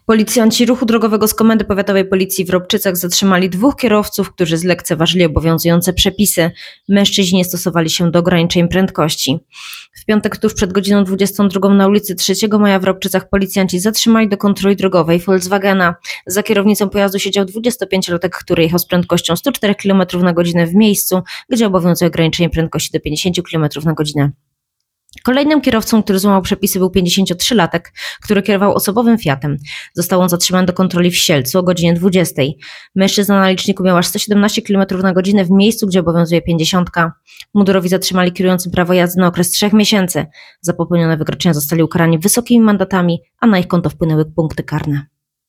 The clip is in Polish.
Policjanci ruchu drogowego z Komendy Powiatowej Policji w Ropczycach zatrzymali 2 kierowców, którzy zlekceważyli obowiązujące przepisy. Mężczyźni nie stosowali się do ograniczeń prędkości. W piątek tuż przed godziną 22 na ulicy 3 Maja w Ropczycach policjanci zatrzymali do kontroli drogowej Volkswagena. Za kierownicą pojazdu siedział 25-latek, który jechał z prędkością 104 km na godzinę w miejscu, gdzie obowiązuje ograniczenie prędkości do 50 km na godzinę. Kolejnym kierowcą, który złamał przepisy, był 53-latek, który kierował osobowym Fiatem. Został on zatrzymany do kontroli w Sielcu o godzinie 20. Mężczyzna na liczniku miał aż 117 km na godzinę w miejscu, gdzie obowiązuje 50. Mundurowi zatrzymali kierujący prawo jazdy na okres 3 miesięcy. Za popełnione wykroczenia zostali ukarani wysokimi mandatami, a na ich konto wpłynęły punkty karne.